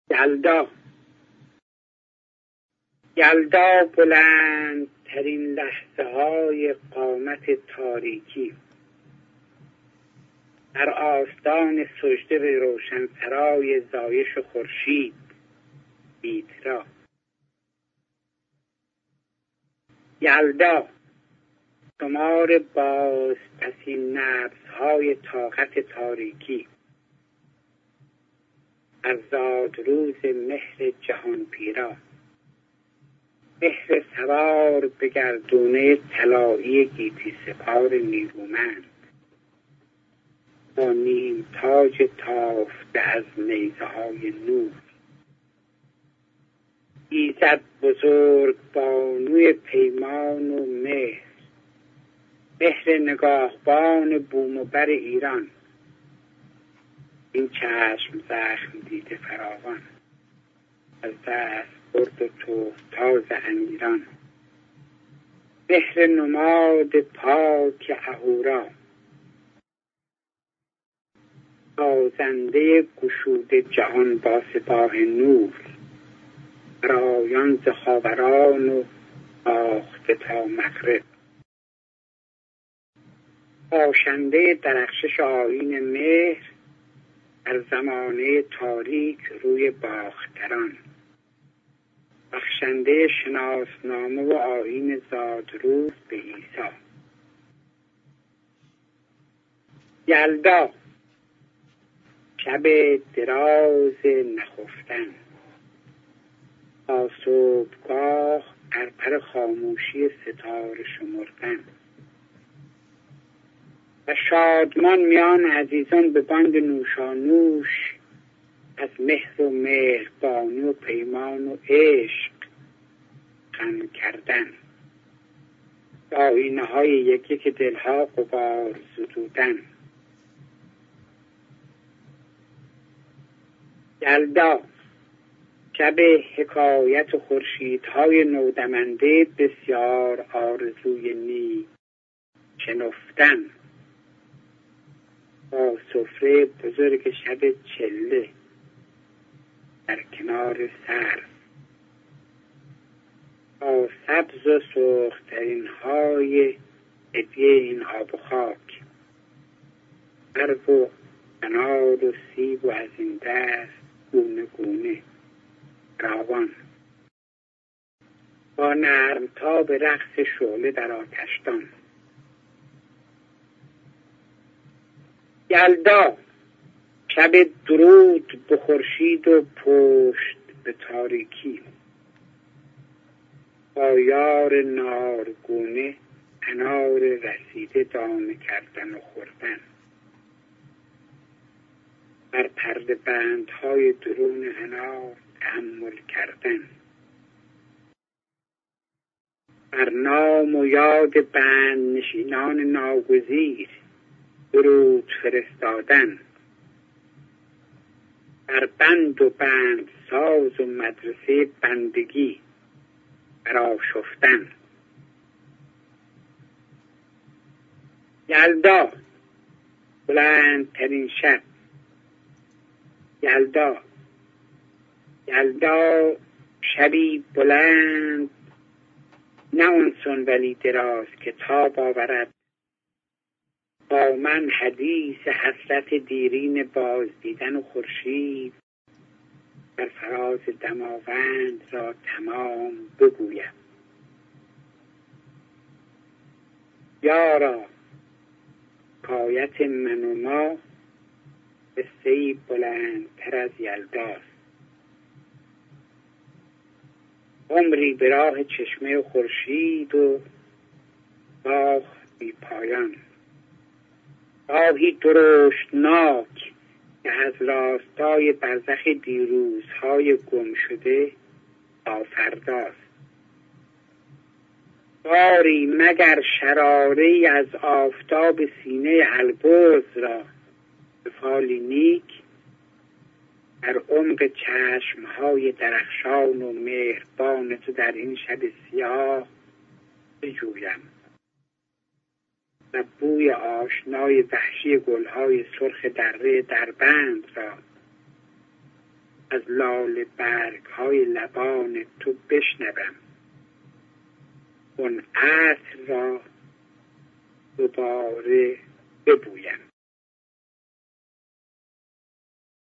یلدا یلدا بلندترین لحظه های قامت تاریکی، در آستان سجده به روشنسرای زایش خورشید بیترا. یلدا شمار باز پسین نبضهای طاقت تاریکی، ارزاد روز مهر جهان پیرا، مهر سوار به گردونه طلایی گیتی سپار نیرومند، با نیم تاج تافته از نیزه های نور. ایزد بزرگ بانوی پیمان و مهر، مهر نگاهبان بوم و بر ایران، این چشم زخم دیده فراوان، از دست برد و تو تاز امیران، مهر نماد پاک اهورا، سازنده گشوده جهان با سپاه نور، برایان ز خاوران و آخته تا مغرب، باشنده درخشش آیین مهر در زمانه تاریک روی باختران، بخشنده شناسنامه و آیین زادروز به عیسی. یلدا شب دراز نخفتن، تا صبحگاه پرپر خاموشی ستاره شمردن، و شادمان میان عزیزان به باند نوشانوش از مهر و مهربانی و پیمان و عشق غم کردن، آینه های یکی که دلها غبار زدودن. یلدا شب حکایت و خورشیدهای نودمنده بسیار آرزوی نیک شنفتن، با سفره بزرگ شب چله در کنار سر، با سبز و سرخترین های هدیه این آب و خاک، برگ و انار و سیب و از این دست گونه گونه راوان، با نرمتاب رقص شعله در آتشدان. یلدا شب درود به خورشید و پشت به تاریکی، با یار نارگونه انار رسیده دانه کردن و خوردن، بر پرده بندهای درون انار تأمل کردن، بر نام و یاد بند نشینان ناگزیر درود فرستادن، بر بند و بند ساز و مدرسه بندگی برآشفتن. یلدا بلندترین شب، یلدا شبی بلند، نه انسان ولی دراز که تاب آورد، با من حدیث حسرت دیرین باز دیدن و خورشید در فراز دماوند را تمام بگویم. یارا حکایت من و ما قصه‌ای بلندتر از یلداست، عمری به راه چشمه و خورشید و باغ بی پایان، راهی درشتناک که از راستای برزخ دیروزهای گم شده تا فرداست، باری مگر شراره‌ای از آفتاب سینه البرز را به فالی نیک در عمق چشمهای درخشان و مهربان تو در این شب سیاه بجویم و بوی آشنای وحشی گلهای سرخ دره دربند را از لاله برگ های لبان تو بشنوم، اون عطر را دوباره ببویم.